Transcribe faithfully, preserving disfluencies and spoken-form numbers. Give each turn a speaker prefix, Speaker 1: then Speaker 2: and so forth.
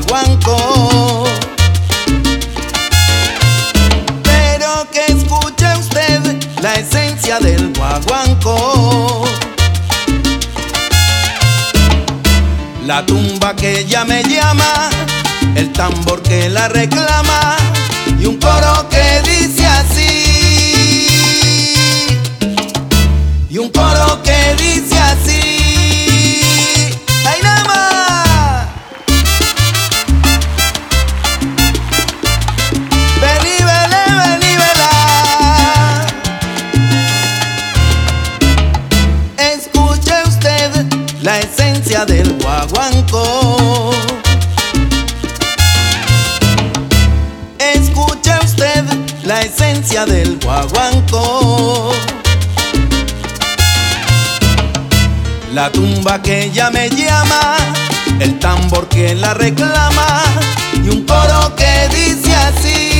Speaker 1: guaguancó. Pero que escuche usted la esencia del guaguancó. La tumba que ella me llama, el tambor que la reclama y un coro que dice así, y un coro que dice así. ¡Ay, nada más! Vení, vele, vení, vela. Escuche usted la esencia del guaguancó. Escuche usted la esencia del guaguancó. La tumba que ella me llama, el tambor que la reclama y un coro que dice así.